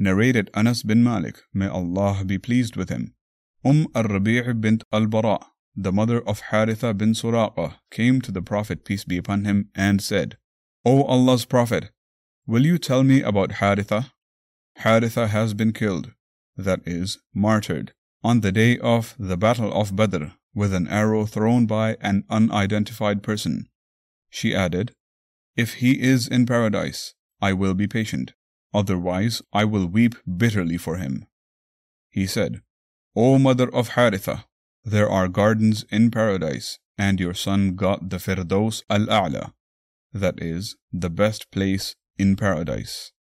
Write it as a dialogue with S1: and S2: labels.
S1: Narrated Anas bin Malik, may Allah be pleased with him. al-Rabi' bint al-Bara, the mother of Haritha bin Suraqa, came to the Prophet, peace be upon him, and said, O Allah's Prophet, will you tell me about Haritha? Haritha has been killed, that is, martyred, on the day of the Battle of Badr, with an arrow thrown by an unidentified person. She added, If he is in paradise, I will be patient. Otherwise, I will weep bitterly for him. He said, O mother of Haritha, there are gardens in paradise, and your son got the Firdaus al-A'la, that is, the best place in paradise.